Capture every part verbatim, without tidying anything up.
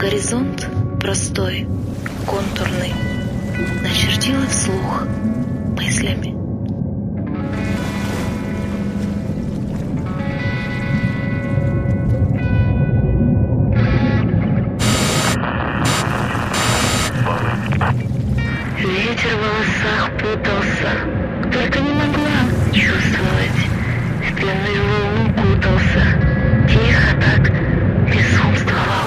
Горизонт простой, контурный, начертила вслух мыслями. Ветер в волосах путался, только не могла чувствовать. В пенную волну кутался, тихо так безумствовал.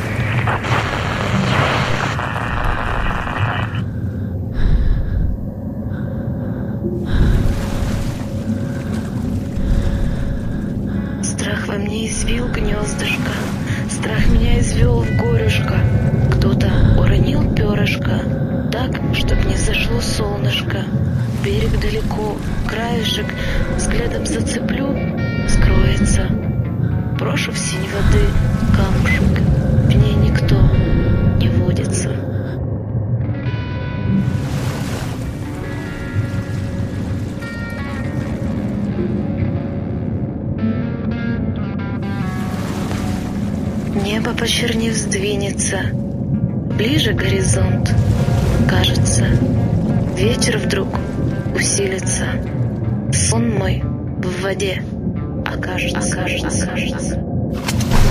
Страх во мне извил гнездышко, страх меня извел в горюшко. Кто-то уронил перышко, так, чтоб не зашло солнышко. Берег далеко, краешек, взглядом зацеплю, скроется. Брошу в синь воды камушек, в ней никто не водится. Небо почернев сдвинется, ближе горизонт, кажется. Ветер вдруг усилится, сон мой в воде окажется, окажется, окажется.